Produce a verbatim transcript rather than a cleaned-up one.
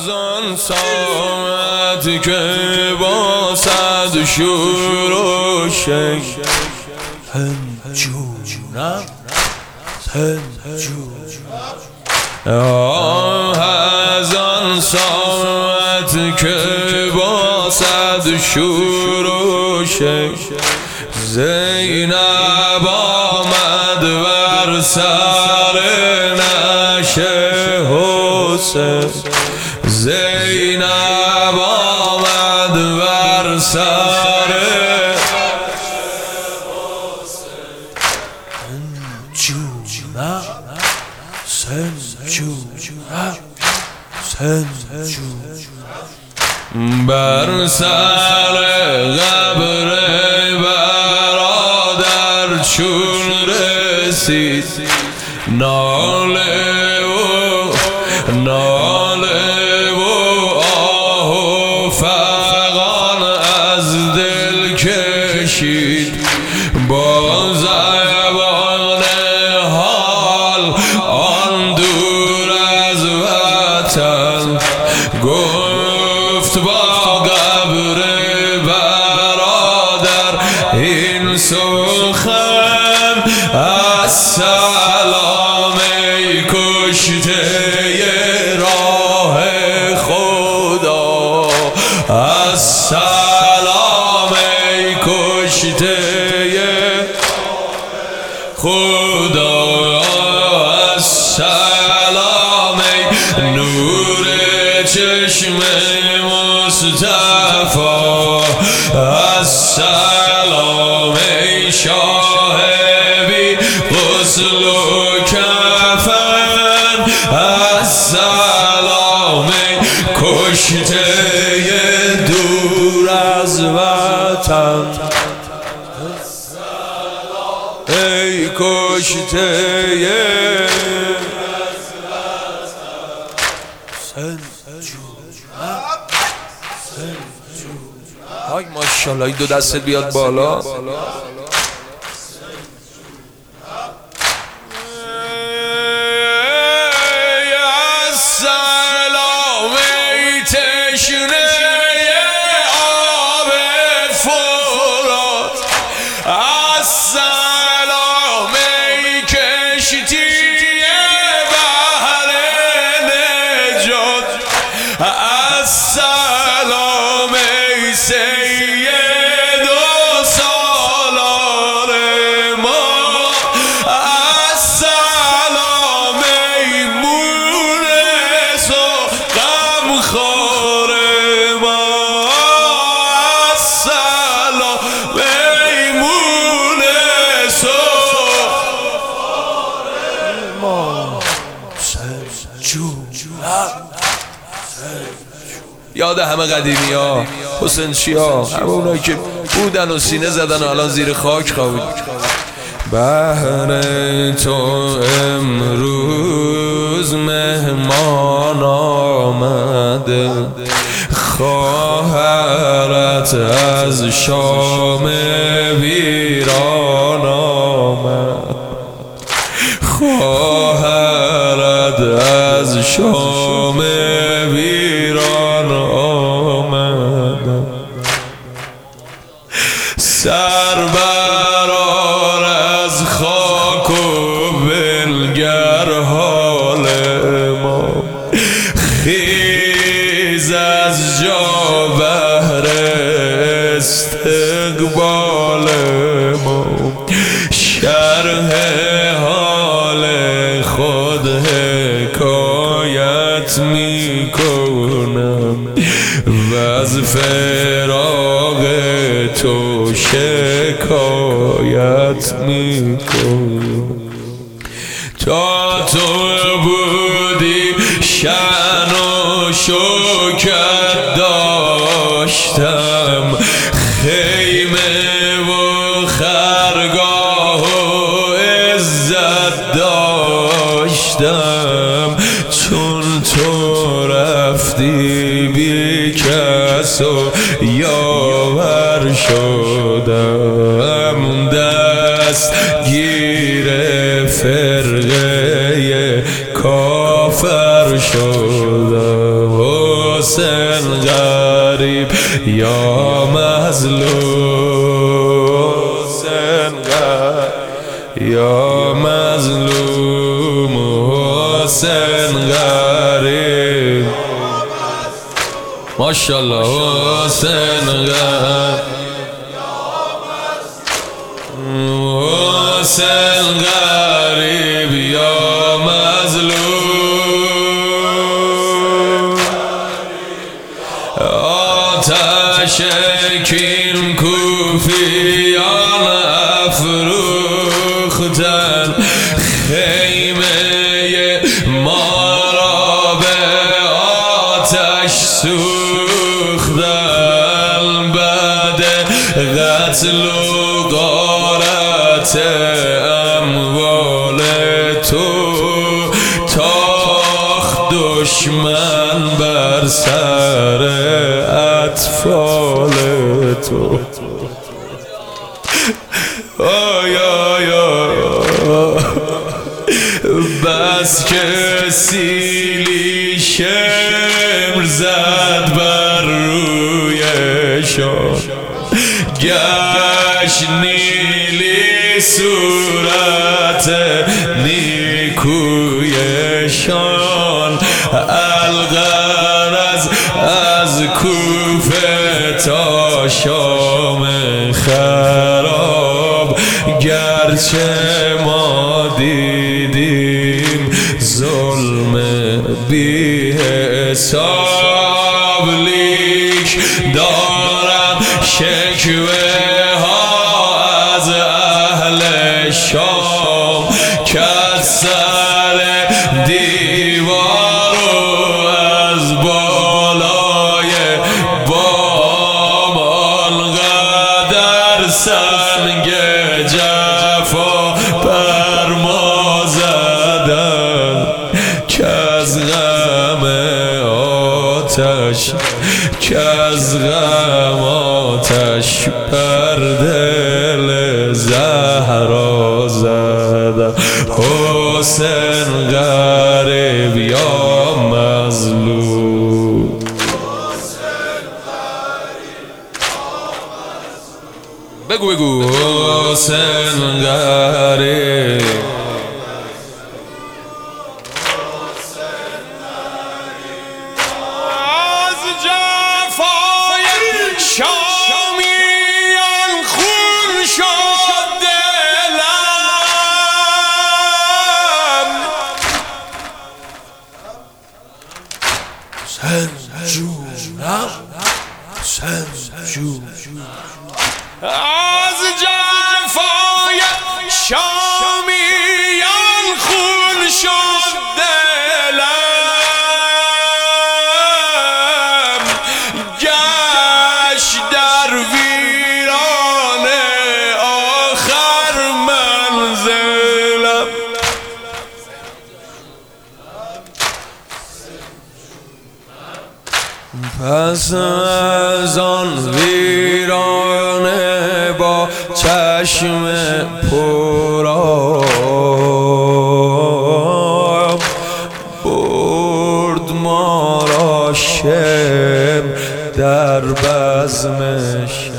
از آن ساعت که با صد شور و شک هنجونم هنجونم از آن ساعت که با صد شور و شک زینب آمد بر سر نشه حسین زینب آمد بر سر سنجونم سنجونم سنجونم بر سر قبر برادر چون رسید ناله و ناله و آه و فغان از دل کشید با زبان حال آن دور از وطن گفت با قبر برادر این سخن السلام ای کشته راه خدا السلام ای کشته خدا السلام ای نور چشم مصطفی السلام ای شاه بی غسل و کفن السلام ای کشته دور از وطن ای کشته های ماشاءالله این دو دستت بیاد بالا السلام ای تشنه آب فرات السلام ای کشتی بحر نجات السلام ای سید و سالار ما السلام ای مونس و غمخوار ما السلام ای مونس و غمخوار ما یاد همه قدیمی ها حسین چیا همه اونایی که بودن و سینه زدن و الان زیر خاک خوابید بهر تو امروز مهمان آمده خواهرت از شام ویران آمد خواهرت از شام ویران آمد سر برآر از خاک و بنگر حال ما خیز از جا بهر استقبال ما شرح حال خود حکایت می کنم و از فراق تو شکایت می کنم تا تو بودی شأن و شوکت داشتم خیمه و خرگاه و عزت داشتم چون تو رفتی بی کس و یاور شدم دست گیر فرقه کافر شدم حسین غریب یا مظلوم حسین غریب یا مظلوم حسین غریب ماشاءالله حسین غریب حسین غریب یا مظلوم آتش کین کوفیان افروختن خیمه ما را به آتش سوختن بعد قتل و غارت اموال تو تاخت دشمن بر سر اطفال تو آی آی آی بس که سیلی شمر زد بر رویشان گشت نیلی صورت نیکویشان الغرض از کوفه تا شام خراب گرچه ما دیدیم ظلم بی حساب لیک دارم شکوه ها از اهل شام که از سر دیوار و از بالای بام آنقدر سنگ جفا بر ما زدن که از غم آتش که از غم آتش بر دل زهرا زدن حسین غریب یا مظلوم بگو بگو حسین غریب شامیان خون شد دلم حسین جونم حسین جون از جفای شامیان خون شد دلم گشت در ویران آخر منزلم پس از آن ویرانه با چشم پرآب برد ما را شم در بزمش